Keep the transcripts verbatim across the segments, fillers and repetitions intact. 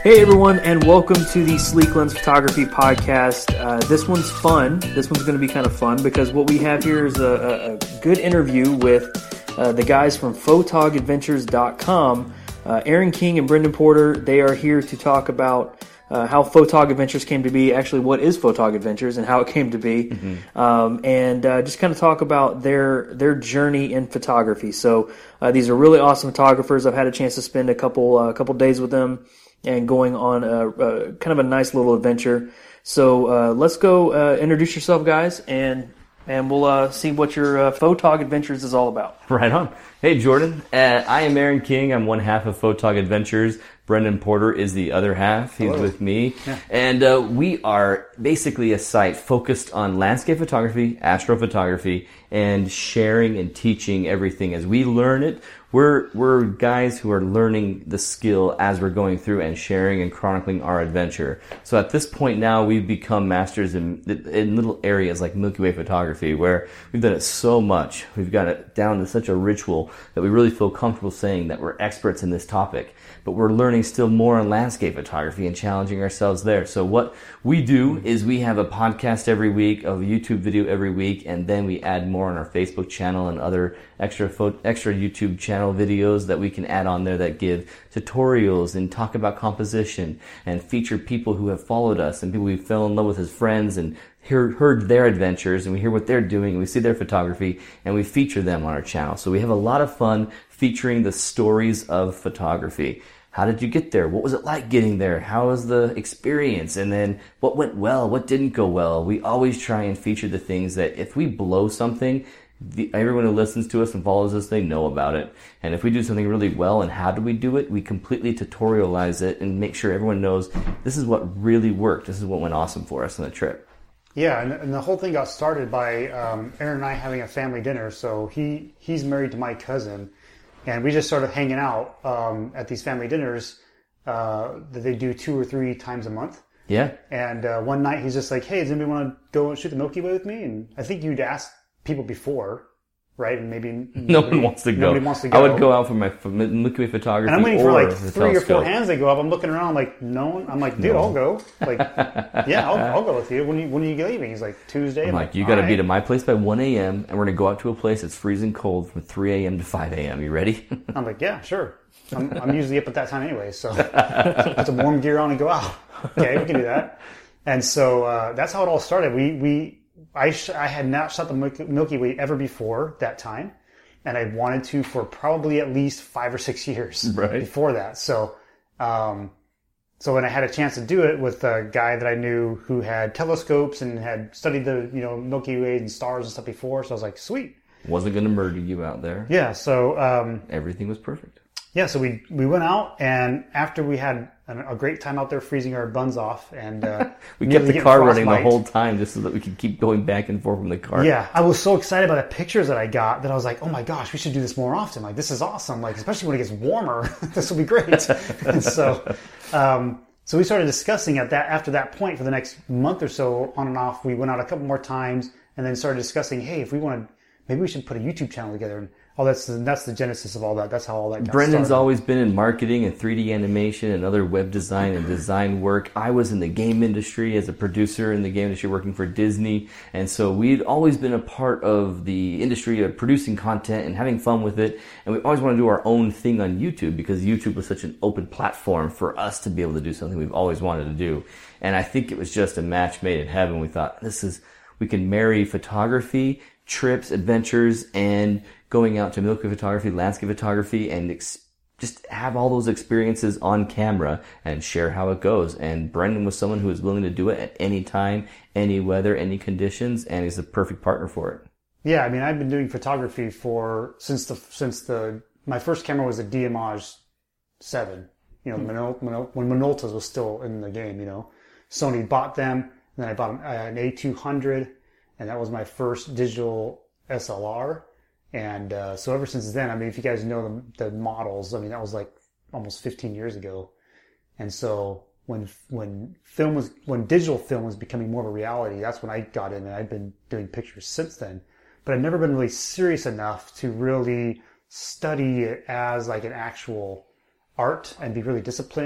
Hey everyone, and welcome to the Sleek Lens Photography Podcast. Uh, this one's fun. This one's going to be kind of fun because what we have here is a, a, a good interview with uh, the guys from photog adventures dot com. Uh, Aaron King and Brendan Porter, they are here to talk about uh, how Photog Adventures came to be, actually what is Photog Adventures and how it came to be, mm-hmm. um, and uh, just kind of talk about their their journey in photography. So uh, these are really awesome photographers. I've had a chance to spend a couple uh, couple days with them and going on a, a kind of a nice little adventure. So uh, let's go uh, introduce yourself, guys, and and we'll uh, see what your uh, Photog Adventures is all about. Right on. Hey, Jordan. Uh, I am Aaron King. I'm one half of Photog Adventures. Brendan Porter is the other half. He's Hello. with me. Yeah. And uh, we are basically a site focused on landscape photography, astrophotography, and sharing and teaching everything as we learn it. We're we're guys who are learning the skill as we're going through and sharing and chronicling our adventure. So at this point now, we've become masters in in little areas like Milky Way photography, where we've done it so much. We've got it down to such a ritual that we really feel comfortable saying that we're experts in this topic. But we're learning still more on landscape photography and challenging ourselves there. So what we do is we have a podcast every week, a YouTube video every week, and then we add more on our Facebook channel and other extra pho- extra YouTube channel videos that we can add on there that give tutorials and talk about composition and feature people who have followed us and people we fell in love with as friends and hear, heard their adventures, and we hear what they're doing and we see their photography and we feature them on our channel. So we have a lot of fun featuring the stories of photography. How did you get there? What was it like getting there? How was the experience? And then what went well? What didn't go well? We always try and feature the things that if we blow something, the, everyone who listens to us and follows us, they know about it. And if we do something really well and how do we do it, we completely tutorialize it and make sure everyone knows this is what really worked. This is what went awesome for us on the trip. Yeah, and, and the whole thing got started by um, Aaron and I having a family dinner. So he, he's married to my cousin. And we just started hanging out um, at these family dinners uh, that they do two or three times a month. Yeah. And uh, one night he's just like, hey, does anybody want to go and shoot the Milky Way with me? And I think you'd asked people before, right? And maybe no nobody, one wants to go. Nobody wants to go. I would go out for my Milky Way photography. And I'm waiting or for like three telescope. or four hands that go up. I'm looking around like, no one. I'm like, dude, no. I'll go. Like, yeah, I'll, I'll go with you. When, you, when are you leaving? He's like, Tuesday. I'm, I'm like, like, you got to right. be to my place by one a.m. and we're going to go out to a place that's freezing cold from three a.m. to five a.m. You ready? I'm like, yeah, sure. I'm, I'm usually up at that time anyway, so put some warm gear on and go out. Okay, we can do that. And so uh, that's how it all started. We we I sh- I had not shot the Milky Way ever before that time, and I wanted to for probably at least five or six years right. before that. So, um, so when I had a chance to do it with a guy that I knew who had telescopes and had studied the you know Milky Way and stars and stuff before, so I was like, sweet. Wasn't going to murder you out there. Yeah. So um, everything was perfect. Yeah, so we we went out, and after we had a, a great time out there freezing our buns off, and uh, we kept the car running the whole time just so that we could keep going back and forth from the car. Yeah, I was so excited about the pictures that I got that I was like, oh my gosh, we should do this more often. Like, this is awesome. Like, especially when it gets warmer, this will be great. And so, um, so we started discussing at that after that point for the next month or so, on and off. We went out a couple more times, and then started discussing, hey, if we want to, maybe we should put a YouTube channel together. And Oh, that's the, that's the genesis of all that. That's how all that got Brendan's started. always been in marketing and three D animation and other web design and design work. I was in the game industry as a producer in the game industry working for Disney. And so we'd always been a part of the industry of producing content and having fun with it. And we always wanted to do our own thing on YouTube because YouTube was such an open platform for us to be able to do something we've always wanted to do. And I think it was just a match made in heaven. We thought, this is, we can marry photography, trips, adventures, and going out to Milky Way photography, landscape photography, and ex- just have all those experiences on camera and share how it goes. And Brendan was someone who was willing to do it at any time, any weather, any conditions, and he's a perfect partner for it. Yeah, I mean, I've been doing photography for since the since the my first camera was a DMage seven. You know, mm-hmm. Minol- Minol- when Minolta's was still in the game. You know, Sony bought them, and then I bought an A two hundred, and that was my first digital S L R. And uh, so ever since then, I mean, if you guys know the, the models, I mean, that was like almost fifteen years ago. And so when when film was when digital film was becoming more of a reality, that's when I got in, and I've been doing pictures since then. But I've never been really serious enough to really study it as like an actual art and be really disciplined.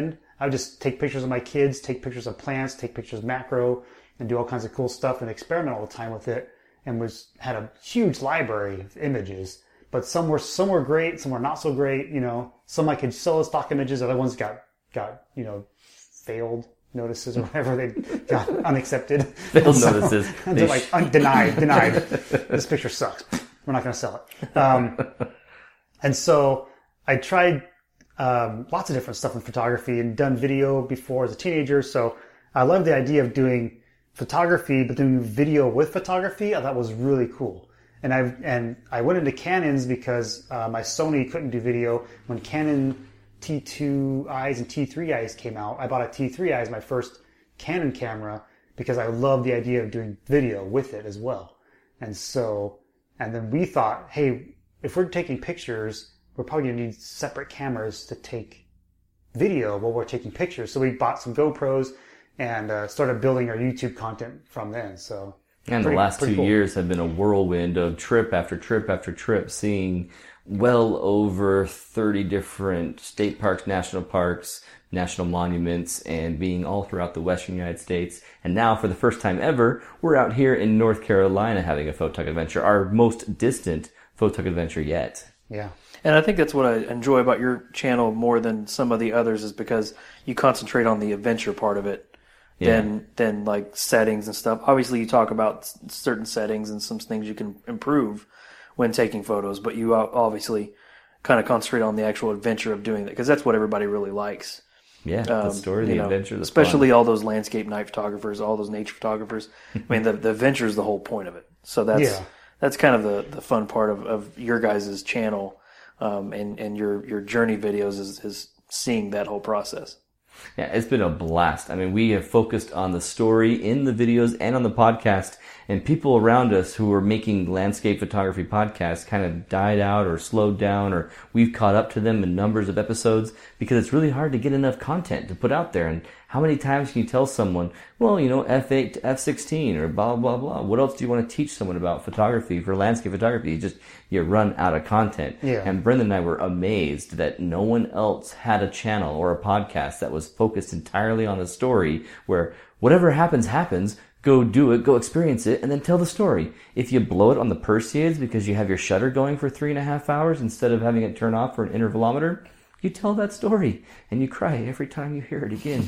I would just take pictures of my kids, take pictures of plants, take pictures of macro, and do all kinds of cool stuff and experiment all the time with it. And was had a huge library of images. But some were some were great, some were not so great. You know, some I could sell as stock images. Other ones got got you know failed notices or whatever, they got unaccepted. Failed so, notices. And they're like un- denied, denied. This picture sucks. We're not going to sell it. Um, and so I tried um, lots of different stuff in photography and done video before as a teenager. So I love the idea of doing photography, but doing video with photography. I thought was really cool. And I and I went into Canons because uh, my Sony couldn't do video. When Canon T two I's and T three I's came out, I bought a T three I as my first Canon camera because I love the idea of doing video with it as well. And so, and then we thought, hey, if we're taking pictures, we're probably going to need separate cameras to take video while we're taking pictures. So we bought some GoPros and uh, started building our YouTube content from then. So. And pretty, the last two cool. years have been a whirlwind of trip after trip after trip, seeing well over thirty different state parks, national parks, national monuments, and being all throughout the western United States. And now, for the first time ever, we're out here in North Carolina having a Photog adventure, our most distant Photog adventure yet. Yeah. And I think that's what I enjoy about your channel more than some of the others is because you concentrate on the adventure part of it. Yeah. Than than like settings and stuff. Obviously, you talk about certain settings and some things you can improve when taking photos, but you obviously kind of concentrate on the actual adventure of doing that because that's what everybody really likes. Yeah, um, the story, the know, adventure, the especially fun. all those landscape night photographers, all those nature photographers. I mean, the the adventure is the whole point of it. So that's yeah. that's kind of the, the fun part of, of your guys' channel um, and and your your journey videos is is seeing that whole process. Yeah, it's been a blast. I mean, we have focused on the story in the videos and on the podcast, and people around us who are making landscape photography podcasts kind of died out or slowed down, or we've caught up to them in numbers of episodes because it's really hard to get enough content to put out there. And how many times can you tell someone, well, you know, F eight to F sixteen or blah, blah, blah. What else do you want to teach someone about photography for landscape photography? You just, you run out of content. Yeah. And Brendan and I were amazed that no one else had a channel or a podcast that was focused entirely on the story where whatever happens, happens. Go do it, go experience it, and then tell the story. If you blow it on the Perseids because you have your shutter going for three and a half hours instead of having it turn off for an intervalometer, you tell that story, and you cry every time you hear it again.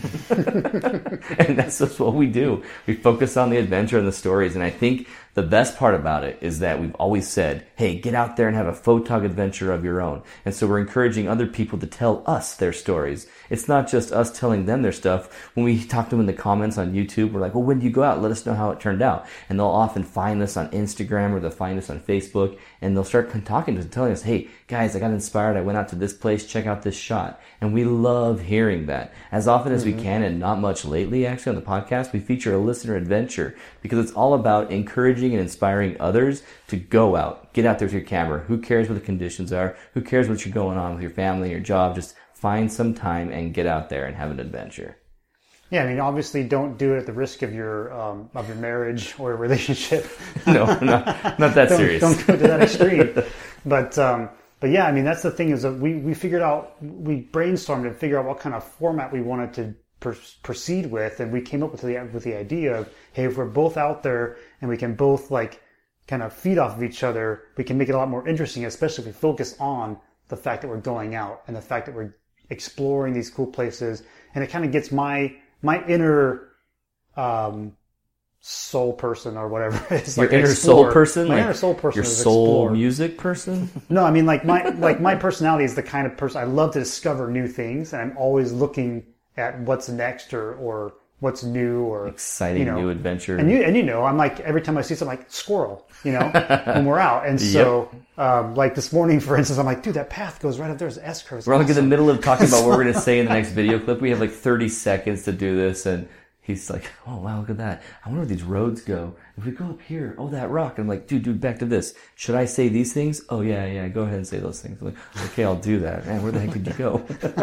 And that's just what we do. We focus on the adventure and the stories, and I think the best part about it is that we've always said, hey, get out there and have a photog adventure of your own. And so we're encouraging other people to tell us their stories. It's not just us telling them their stuff. When we talk to them in the comments on YouTube, we're like, well, when did you go out? Let us know how it turned out. And they'll often find us on Instagram or they'll find us on Facebook, and they'll start talking to us and telling us, hey, guys, I got inspired. I went out to this place. Check out this shot. And we love hearing that. As often as mm-hmm. we can, and not much lately, actually, on the podcast, we feature a listener adventure because it's all about encouraging and inspiring others to go out, get out there with your camera. Who cares what the conditions are? Who cares what you're going on with your family, your job? Just find some time and get out there and have an adventure. Yeah, I mean, obviously, don't do it at the risk of your um, of your marriage or your relationship. No, not, not that don't, serious. Don't go to that extreme. But um, but yeah, I mean, that's the thing is that we we figured out, we brainstormed and figured out what kind of format we wanted to per- proceed with, and we came up with the with the idea of, hey, if we're both out there and we can both like kind of feed off of each other, we can make it a lot more interesting, especially if we focus on the fact that we're going out and the fact that we're exploring these cool places, and it kind of gets my my inner um, soul person or whatever it is. Your like inner explore. soul person? My like inner soul person. Your is soul explore. music person? No, I mean like my like my personality is the kind of person I love to discover new things, and I'm always looking at what's next or or what's new or exciting, you know, new adventure. And you and you know, I'm like every time I see something, like squirrel, you know, when we're out. And so, yep. um, like this morning, for instance, I'm like, dude, that path goes right up there. There's S curves. We're awesome. Like in the middle of talking about what we're going to say in the next video clip. We have like thirty seconds to do this, and he's like, oh, wow, look at that. I wonder where these roads go. If we go up here, oh, that rock. And I'm like, dude, dude, back to this. Should I say these things? Oh, yeah, yeah, go ahead and say those things. I'm like, okay, I'll do that. Man, where the heck did you go?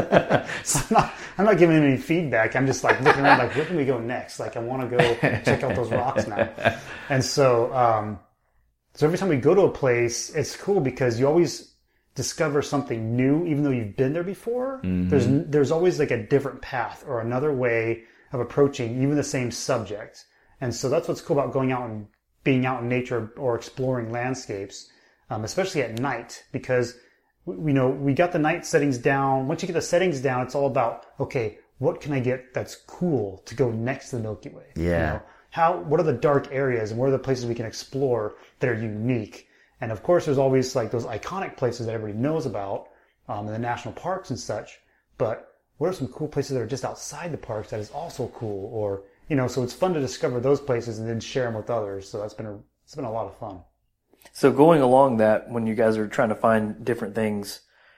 So I'm not, I'm not giving him any feedback. I'm just like looking around like, where can we go next? Like, I want to go check out those rocks now. And so, um, so every time we go to a place, it's cool because you always, discover something new, even though you've been there before. Mm-hmm. There's there's always like a different path or another way of approaching even the same subject. And so that's what's cool about going out and being out in nature or exploring landscapes, um, especially at night, because we you know we got the night settings down. Once you get the settings down, it's all about, okay, what can I get that's cool to go next to the Milky Way? Yeah. You know, how what are the dark areas and what are the places we can explore that are unique? And of course, there's always like those iconic places that everybody knows about, um, in the national parks and such. But what are some cool places that are just outside the parks that is also cool? Or, you know, so it's fun to discover those places and then share them with others. So that's been a, it's been a lot of fun. So going along that, when you guys are trying to find different things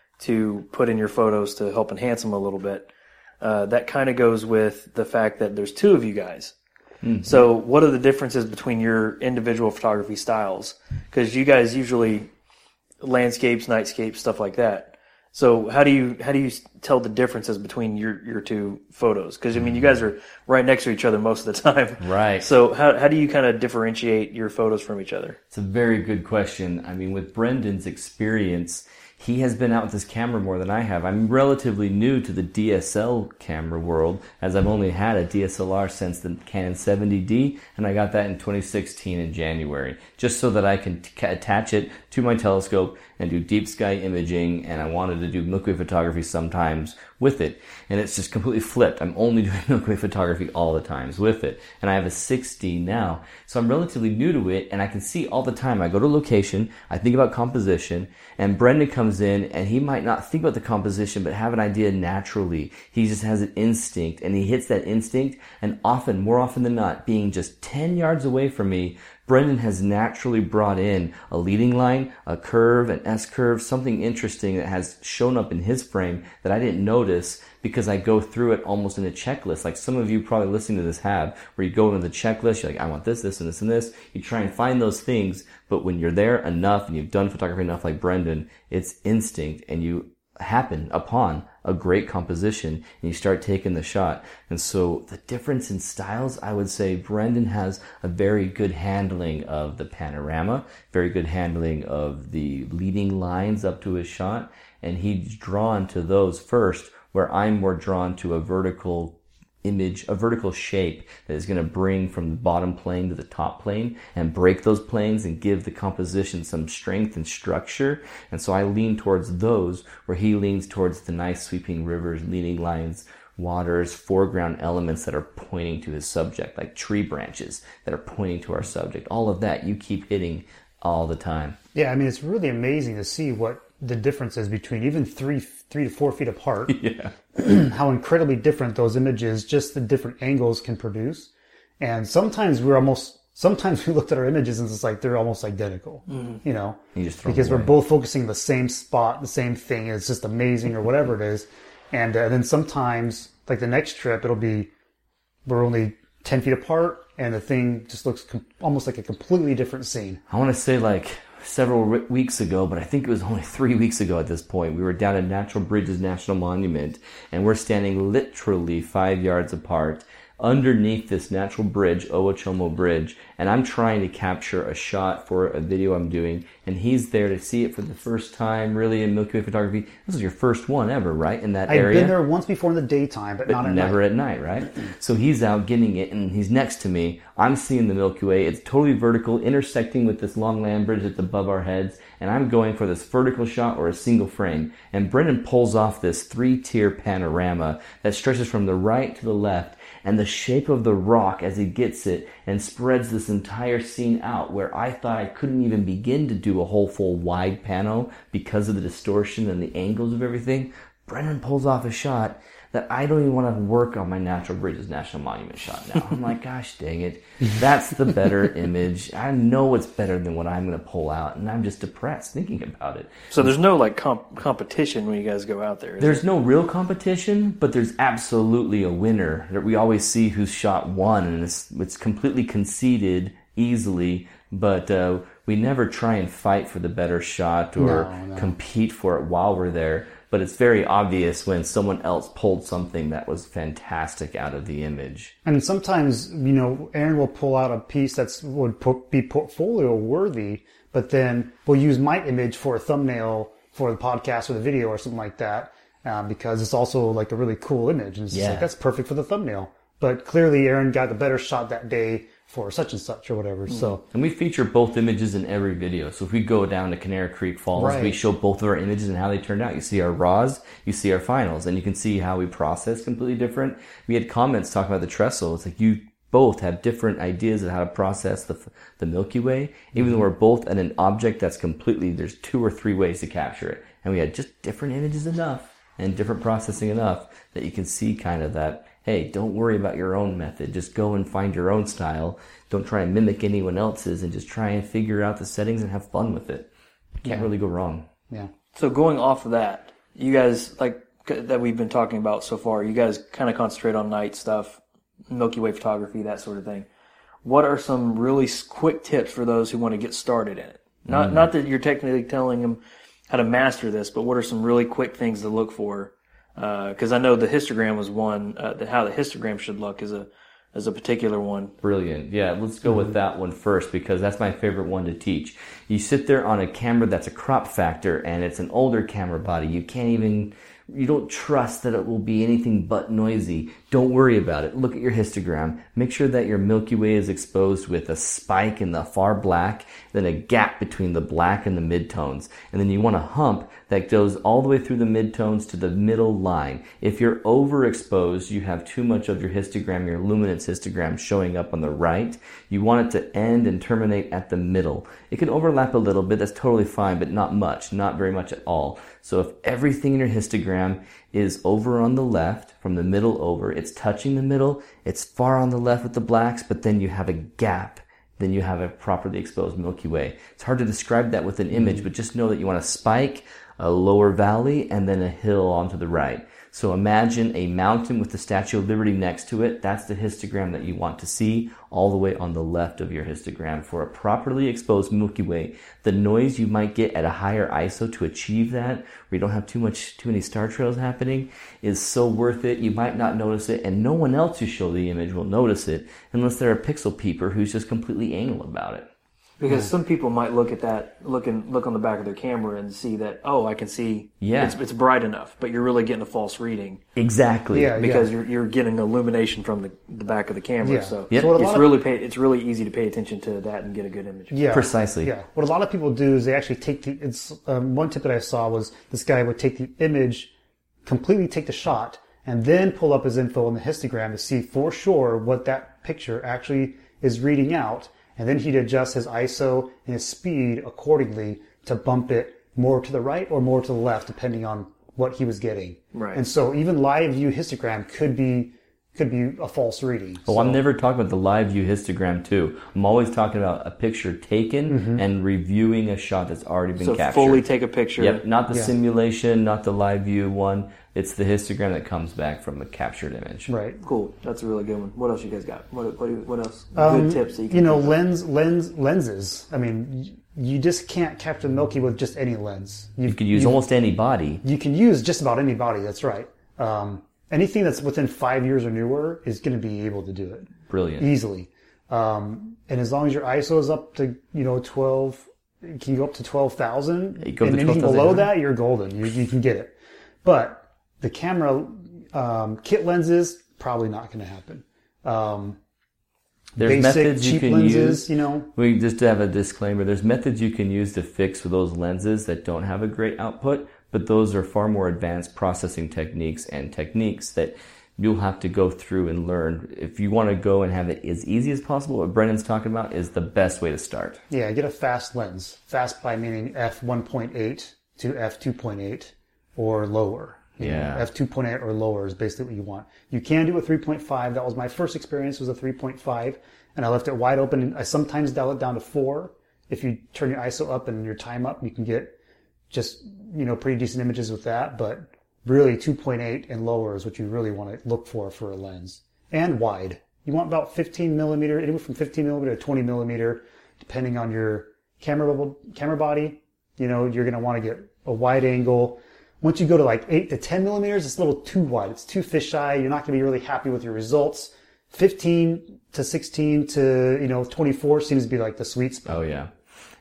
to put in your photos to help enhance them a little bit, uh, that kind of goes with the fact that there's two of you guys. Mm-hmm. So what are the differences between your individual photography styles? Because you guys usually landscapes, nightscapes, stuff like that. So how do you how do you tell the differences between your, your two photos? Because I mean, you guys are right next to each other most of the time, right? So how how do you kind of differentiate your photos from each other? It's a very good question. I mean, with Brendan's experience, he has been out with his camera more than I have. I'm relatively new to the D S L camera world, as I've only had a D S L R since the Canon seventy D, and I got that in twenty sixteen in January, just so that I can t- attach it to my telescope and do deep sky imaging, and I wanted to do Milky Way photography sometimes with it, and it's just completely flipped. I'm only doing Milky Way photography all the times with it, and I have a six D now, so I'm relatively new to it, and I can see all the time. I go to a location, I think about composition, and Brendan comes in, and he might not think about the composition, but have an idea naturally. He just has an instinct, and he hits that instinct, and often, more often than not, being just ten yards away from me, Brendan has naturally brought in a leading line, a curve, an S-curve, something interesting that has shown up in his frame that I didn't notice because I go through it almost in a checklist. Like some of you probably listening to this have, where you go into the checklist, you're like, I want this, this, and this, and this. You try and find those things, but when you're there enough and you've done photography enough like Brendan, it's instinct and you happen upon a great composition and you start taking the shot. And so the difference in styles, I would say Brendan has a very good handling of the panorama, very good handling of the leading lines up to his shot, and he's drawn to those first, where I'm more drawn to a vertical image, a vertical shape that is going to bring from the bottom plane to the top plane and break those planes and give the composition some strength and structure. And so I lean towards those, where he leans towards the nice sweeping rivers, leading lines, waters, foreground elements that are pointing to his subject, like tree branches that are pointing to our subject. All of that you keep hitting all the time. Yeah, I mean, it's really amazing to see what the difference is between even three three to four feet apart. Yeah. How incredibly different those images, just the different angles can produce. And sometimes we're almost, sometimes we looked at our images and it's like they're almost identical, mm-hmm. you know, you just because we're both focusing the same spot, the same thing. It's just amazing or whatever it is. And uh, then sometimes, like the next trip, it'll be, we're only ten feet apart and the thing just looks com- almost like a completely different scene. I want to say like several weeks ago, but I think it was only three weeks ago at this point, we were down at Natural Bridges National Monument, and we're standing literally five yards apart underneath this natural bridge, Owachomo Bridge, and I'm trying to capture a shot for a video I'm doing, and he's there to see it for the first time, really, in Milky Way photography. This is your first one ever, right, in that I've area? I've been there once before in the daytime, but, but not at never night. at night, right? So he's out getting it, and he's next to me. I'm seeing the Milky Way. It's totally vertical, intersecting with this long land bridge that's above our heads, and I'm going for this vertical shot or a single frame. And Brendan pulls off this three-tier panorama that stretches from the right to the left, and the shape of the rock as he gets it, and spreads this entire scene out, where I thought I couldn't even begin to do a whole full wide pano because of the distortion and the angles of everything. Brendan pulls off a shot that I don't even want to work on my Natural Bridges National Monument shot now. I'm like, gosh dang it, that's the better image. I know it's better than what I'm going to pull out, and I'm just depressed thinking about it. So there's no like comp- competition when you guys go out there? There's no real competition, but there's absolutely a winner. We always see whose shot won, and it's, it's completely conceded easily, but uh, we never try and fight for the better shot or no, no. compete for it while we're there. But it's very obvious when someone else pulled something that was fantastic out of the image. And sometimes, you know, Aaron will pull out a piece that's would po- be portfolio worthy, but then we'll use my image for a thumbnail for the podcast or the video or something like that, um, because it's also like a really cool image. And it's just Yeah. like, that's perfect for the thumbnail. But clearly Aaron got the better shot that day for such and such or whatever. So, And we feature both images in every video. So if we go down to Canary Creek Falls, Right. we show both of our images and how they turned out. You see our raws, you see our finals, and you can see how we process completely different. We had comments talking about the trestle. It's like you both have different ideas of how to process the the Milky Way, even though we're both at an object that's completely, there's two or three ways to capture it. And we had just different images enough and different processing enough that you can see kind of that, hey, don't worry about your own method. Just go and find your own style. Don't try and mimic anyone else's, and just try and figure out the settings and have fun with it. Can't really go wrong. yeah. So going off of that, you guys, like, that we've been talking about so far, you guys kind of concentrate on night stuff, Milky Way photography, that sort of thing. What are some really s- quick tips for those who want to get started in it? Not, not that you're technically telling them how to master this, but what are some really quick things to look for? Because I know the histogram was one, uh, the, how the histogram should look is a is a particular one. Brilliant. Yeah, let's go with that one first because that's my favorite one to teach. You sit there on a camera that's a crop factor and it's an older camera body. You can't even, you don't trust that it will be anything but noisy. Don't worry about it. Look at your histogram. Make sure that your Milky Way is exposed with a spike in the far black, then a gap between the black and the midtones. And then you want a hump that goes all the way through the midtones to the middle line. If you're overexposed, you have too much of your histogram, your luminance histogram showing up on the right. You want it to end and terminate at the middle. It can overlap a little bit, that's totally fine, but not much, not very much at all. So if everything in your histogram is over on the left, from the middle over, it's touching the middle, it's far on the left with the blacks, but then you have a gap, then you have a properly exposed Milky Way. It's hard to describe that with an image, but just know that you want a spike, a lower valley, and then a hill onto the right. So imagine a mountain with the Statue of Liberty next to it. That's the histogram that you want to see all the way on the left of your histogram for a properly exposed Milky Way. The noise you might get at a higher I S O to achieve that, where you don't have too much, too many star trails happening, is so worth it. You might not notice it, and no one else who show the image will notice it unless they're a pixel peeper who's just completely anal about it. Because some people might look at that, look and look on the back of their camera and see that, oh, I can see, Yeah. it's, it's bright enough, but you're really getting a false reading Exactly. Yeah. because you're you're getting illumination from the, the back of the camera. Yeah. So Yep. So what a lot it's of- really pay, it's really easy to pay attention to that and get a good image. Yeah, Precisely. Yeah. What a lot of people do is they actually take the. It's um, one tip that I saw was this guy would take the image, completely take the shot, and then pull up his info on the histogram to see for sure what that picture actually is reading out, and then he'd adjust his I S O and his speed accordingly to bump it more to the right or more to the left, depending on what he was getting. Right. And so even live view histogram could be could be a false reading. Oh, So- I'm never talking about the live view histogram too. I'm always talking about a picture taken and reviewing a shot that's already been So captured. fully take a picture. Yep, not the Yeah. simulation, not the live view one. It's the histogram that comes back from a captured image. Right. Cool. That's a really good one. What else you guys got? What what, what else? Um, good tips that you can You know, think of? lens, lens, lenses. I mean, y- you just can't capture the Milky with just any lens. You could use almost any body. You can use just about any body. That's right. Um, anything that's within five years or newer is going to be able to do it Brilliant. easily. Um, and as long as your I S O is up to, you know, twelve, can you go up to twelve thousand? You go up And to anything twelve thousand. below that, you're golden. You, you can get it. But the camera, um, kit lenses, probably not going to happen. Um, There's basic methods you cheap can lenses, use. you know. We just have a disclaimer. There's methods you can use to fix with those lenses that don't have a great output, but those are far more advanced processing techniques and techniques that you'll have to go through and learn. If you want to go and have it as easy as possible, what Brendan's talking about is the best way to start. Yeah, get a fast lens. Fast by meaning f one point eight to f two point eight or lower. You Yeah. know, f two point eight or lower is basically what you want. You can do a three point five. That was my first experience, was a three point five. And I left it wide open. And I sometimes dial it down to four. If you turn your I S O up and your time up, you can get just, you know, pretty decent images with that. But really two point eight and lower is what you really want to look for for a lens. And wide. You want about fifteen millimeter, anywhere from fifteen millimeter to twenty millimeter, depending on your camera level, camera body. You know, you're going to want to get a wide angle. Once you go to like eight to ten millimeters, it's a little too wide. It's too fisheye. You're not going to be really happy with your results. fifteen to sixteen to, you know, twenty-four seems to be like the sweet spot. Oh yeah.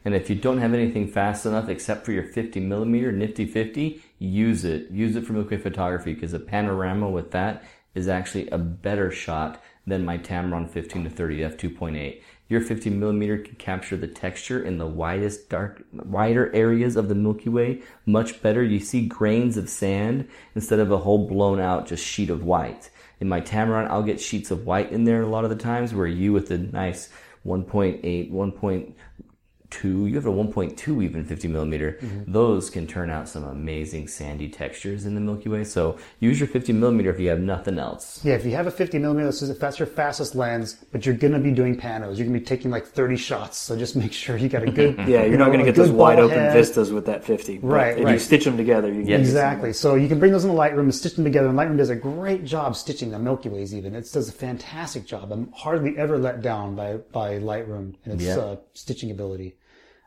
And if you don't have anything fast enough except for your fifty millimeter Nifty fifty, use it. Use it for Milky Way photography, because a panorama with that is actually a better shot than my Tamron fifteen to thirty f two point eight. Your fifty millimeter can capture the texture in the widest, dark, wider areas of the Milky Way much better. You see grains of sand instead of a whole blown out just sheet of white. In my Tamron, I'll get sheets of white in there a lot of the times, where you with a nice one point eight, one point two, you have a one point two even fifty millimeter. Mm-hmm. Those can turn out some amazing sandy textures in the Milky Way. So use your fifty millimeter if you have nothing else. Yeah, if you have a fifty millimeter, if that's your fastest lens, but you're going to be doing panos, you're going to be taking like thirty shots. So just make sure you got a good. Yeah, you're you not know, going to get those wide open head. vistas with that fifty. Right, if right. you stitch them together, you yeah, exactly. So you can bring those in the Lightroom and stitch them together. And Lightroom does a great job stitching the Milky Ways. Even it does a fantastic job. I'm hardly ever let down by by Lightroom and its yeah. uh, stitching ability.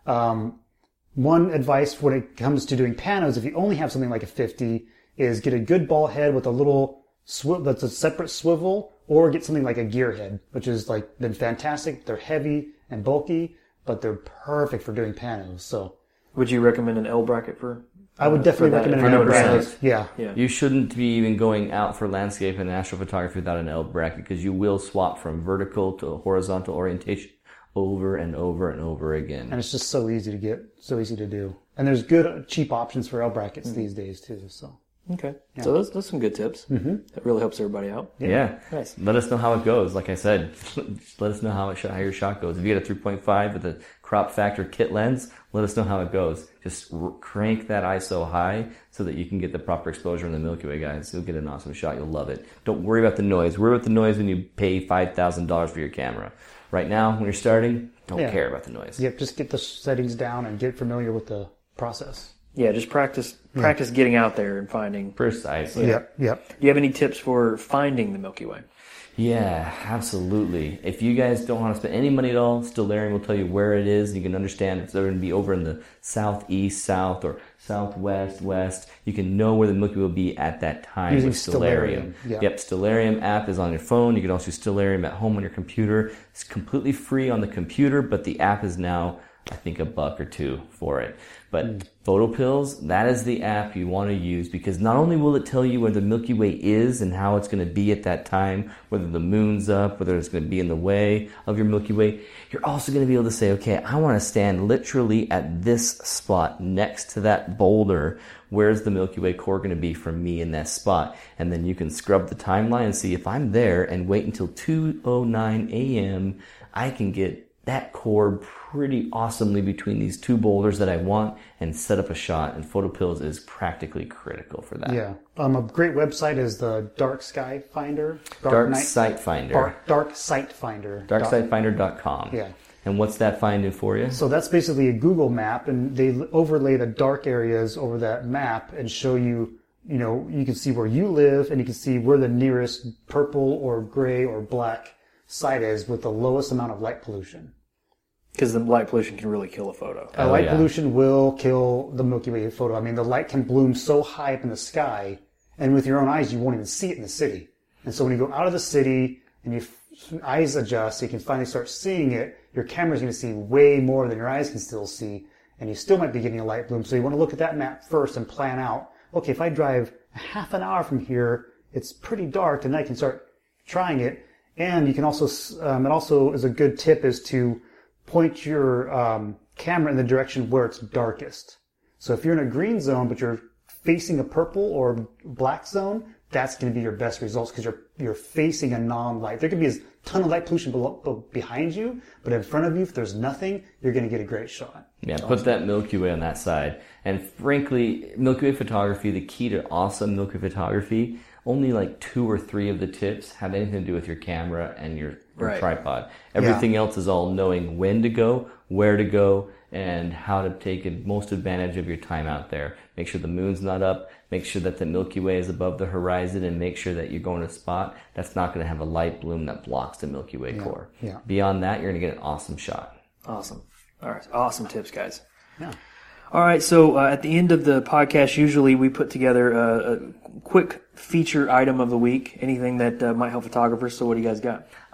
Um, one advice when it comes to doing panos, if you only have something like a fifty, is get a good ball head with a little swivel that's a separate swivel, or get something like a gear head, which is like been fantastic. They're heavy and bulky, but they're perfect for doing panos. So, would you recommend an L bracket for? I would definitely that, recommend an L bracket. Yeah. yeah. You shouldn't be even going out for landscape and astrophotography without an L bracket, because you will swap from vertical to horizontal orientation over and over and over again. And it's just so easy to get, so easy to do. And there's good, cheap options for L brackets mm-hmm. these days too. So okay, yeah. so those, those are some good tips. Mm-hmm. That really helps everybody out. Yeah, yeah. Nice. Let us know how it goes. Like I said, let us know how it how your shot goes. If you get a three point five with a crop factor kit lens, let us know how it goes. Just r- crank that I S O high so that you can get the proper exposure in the Milky Way, guys. You'll get an awesome shot. You'll love it. Don't worry about the noise. Worry about the noise when you pay five thousand dollars for your camera. Right now, when you're starting, don't yeah. care about the noise. Yep, just get the settings down and get familiar with the process. Yeah, just practice practice yeah. getting out there and finding. Precisely. Yep, yep. Do you have any tips for finding the Milky Way? Yeah, absolutely. If you guys don't want to spend any money at all, Stellarium will tell you where it is. You can understand it's going to be over in the southeast, south, or southwest, west. You can know where the Milky Way will be at that time using with Stellarium. Stellarium. Yeah. Yep, Stellarium app is on your phone. You can also use Stellarium at home on your computer. It's completely free on the computer, but the app is now, I think, a buck or two for it. But mm. PhotoPills, that is the app you want to use, because not only will it tell you where the Milky Way is and how it's going to be at that time, whether the moon's up, whether it's going to be in the way of your Milky Way, you're also going to be able to say, okay, I want to stand literally at this spot next to that boulder. Where's the Milky Way core going to be from me in that spot? And then you can scrub the timeline and see if I'm there and wait until two oh nine a.m., I can get that core pretty awesomely between these two boulders that I want and set up a shot. And PhotoPills is practically critical for that. Yeah. Um, a great website is the Dark Sky Finder. Dark, Dark Night, Sight Finder. Dark, Dark Sight Finder. dark sight finder dot com. Yeah. And what's that finding for you? So that's basically a Google map, and they overlay the dark areas over that map and show you, you know, you can see where you live, and you can see where the nearest purple or gray or black site is with the lowest amount of light pollution. Because the light pollution can really kill a photo. Uh, oh, light yeah. pollution will kill the Milky Way photo. I mean, the light can bloom so high up in the sky, and with your own eyes, you won't even see it in the city. And so when you go out of the city and your eyes adjust, so you can finally start seeing it, your camera's going to see way more than your eyes can still see, and you still might be getting a light bloom. So you want to look at that map first and plan out, okay, if I drive a half an hour from here, it's pretty dark, and then I can start trying it. And you can also, um, it also is a good tip is to point your um, camera in the direction where it's darkest. So if you're in a green zone, but you're facing a purple or black zone, that's going to be your best results because you're you're facing a non-light. There could be a ton of light pollution below, behind you, but in front of you, if there's nothing, you're going to get a great shot. Yeah, put that Milky Way on that side. And frankly, Milky Way photography, the key to awesome Milky Way photography, only like two or three of the tips have anything to do with your camera and your, your right. tripod. Everything yeah. else is all knowing when to go, where to go, and how to take most advantage of your time out there. Make sure the moon's not up. Make sure that the Milky Way is above the horizon, and make sure that you're going to a spot that's not going to have a light bloom that blocks the Milky Way yeah. core. Yeah. Beyond that, you're going to get an awesome shot. Awesome. All right. Awesome tips, guys. Yeah. All right. So uh, at the end of the podcast, usually we put together a, a quick feature item of the week. Anything that uh, might help photographers. So what do you guys got?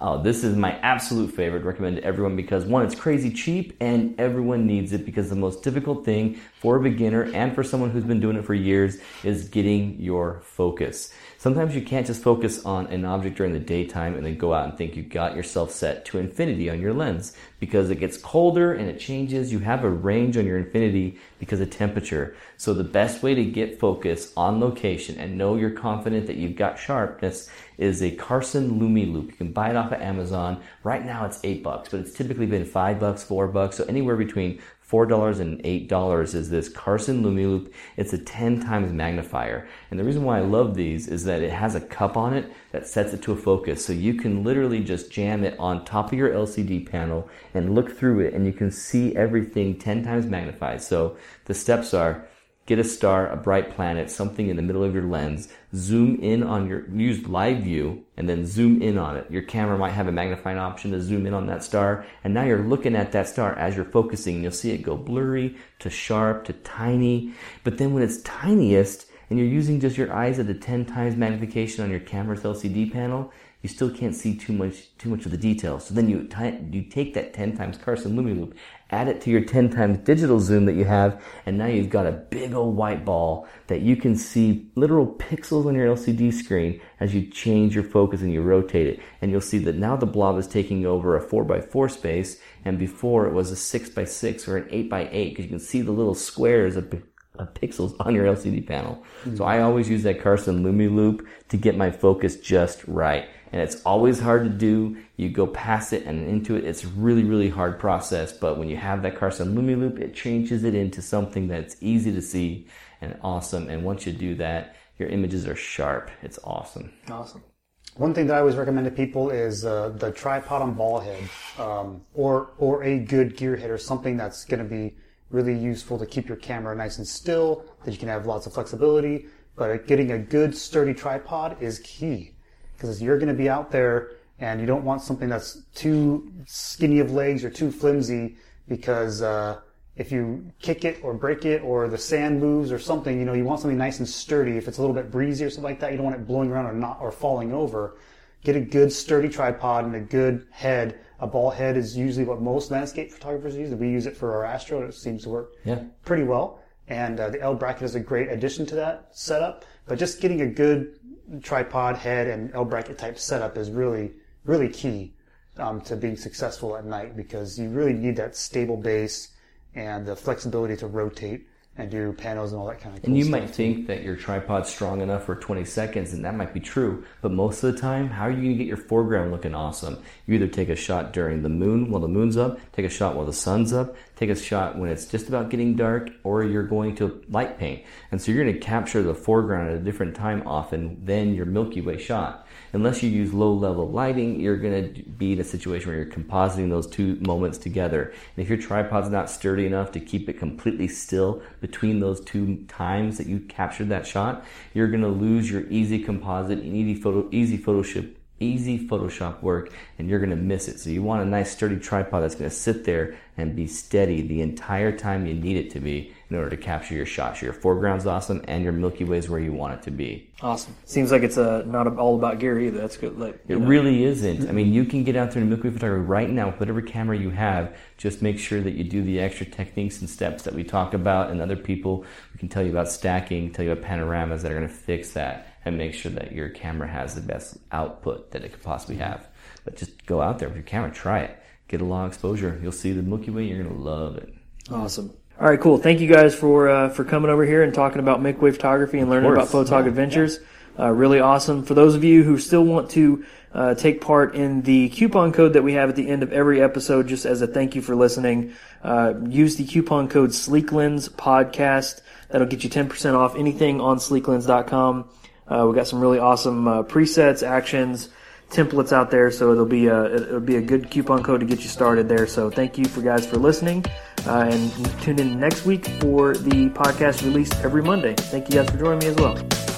Oh, this is my absolute favorite. Recommend to everyone because one, it's crazy cheap and everyone needs it because the most difficult thing for a beginner and for someone who's been doing it for years is getting your focus. Sometimes you can't just focus on an object during the daytime and then go out and think you got yourself set to infinity on your lens because it gets colder and it changes. You have a range on your infinity because of temperature. So the best way to get focus on location and know you're confident that you've got sharpness is a Carson Lumi Loop. You can buy it off of Amazon. Right now it's eight bucks, but it's typically been five bucks, four bucks. So anywhere between four dollars and eight dollars is this Carson Lumi Loop. It's a ten times magnifier. And the reason why I love these is that it has a cup on it that sets it to a focus. So you can literally just jam it on top of your L C D panel and look through it and you can see everything ten times magnified. So the steps are: get a star, a bright planet, something in the middle of your lens, zoom in on your, use live view, and then zoom in on it. Your camera might have a magnifying option to zoom in on that star, and now you're looking at that star as you're focusing. You'll see it go blurry to sharp to tiny, but then when it's tiniest, and you're using just your eyes at the ten times magnification on your camera's L C D panel, you still can't see too much too much of the detail. So then you t- you take that ten times Carson Lumi Loop, add it to your ten times digital zoom that you have, and now you've got a big old white ball that you can see literal pixels on your L C D screen as you change your focus and you rotate it. And you'll see that now the blob is taking over a four by four space, and before it was a six by six or an eight by eight, because you can see the little squares of of pixels on your L C D panel. Mm-hmm. So I always use that Carson Lumi Loop to get my focus just right. And it's always hard to do. You go past it and into it. It's really, really hard process. But when you have that Carson Lumi Loop, it changes it into something that's easy to see and awesome. And once you do that, your images are sharp. It's awesome. Awesome. One thing that I always recommend to people is uh, the tripod on ball head, um, or or a good gear head, or something that's going to be really useful to keep your camera nice and still, that you can have lots of flexibility. But getting a good sturdy tripod is key, because you're going to be out there and you don't want something that's too skinny of legs or too flimsy, because uh, if you kick it or break it or the sand moves or something, you know, you want something nice and sturdy. If it's a little bit breezy or something like that, you don't want it blowing around or not or falling over. Get a good sturdy tripod and a good head. A ball head is usually what most landscape photographers use, and we use it for our Astro, and it seems to work yeah. pretty well. And uh, the L bracket is a great addition to that setup. But just getting a good tripod, head, and L bracket type setup is really, really key um, to being successful at night, because you really need that stable base and the flexibility to rotate and do panels and all that kind of cool And you stuff might too. think that your tripod's strong enough for twenty seconds, and that might be true. But most of the time, how are you going to get your foreground looking awesome? You either take a shot during the moon while the moon's up, take a shot while the sun's up, take a shot when it's just about getting dark, or you're going to light paint. And so you're going to capture the foreground at a different time often than your Milky Way shot. Unless you use low-level lighting, you're going to be in a situation where you're compositing those two moments together. And if your tripod's not sturdy enough to keep it completely still between those two times that you captured that shot, you're going to lose your easy composite and easy photo, easy Photoshop, easy Photoshop work, and you're going to miss it. So you want a nice sturdy tripod that's going to sit there and be steady the entire time you need it to be in order to capture your shots. Your foreground's awesome, and your Milky Way is where you want it to be. Awesome. Seems like it's uh, not all about gear either. That's good. Like, It know. really isn't. I mean, you can get out there in Milky Way photography right now with whatever camera you have. Just make sure that you do the extra techniques and steps that we talk about, and other people who can tell you about stacking, tell you about panoramas that are going to fix that, and make sure that your camera has the best output that it could possibly have. But just go out there with your camera, try it. Get a long exposure. You'll see the Milky Way. You're going to love it. Awesome. All right, cool. Thank you guys for uh, for coming over here and talking about Milky Way photography and learning about Photog yeah. Adventures. Yeah. Uh, really awesome. For those of you who still want to uh, take part in the coupon code that we have at the end of every episode, just as a thank you for listening, uh, use the coupon code SleekLens Podcast. That'll get you ten percent off anything on sleek lens dot com. Uh, we've got some really awesome uh, presets, actions, templates out there, so it'll be a it'll be a good coupon code to get you started there. So thank you for guys for listening, uh, and tune in next week for the podcast released every Monday. Thank you guys for joining me as well.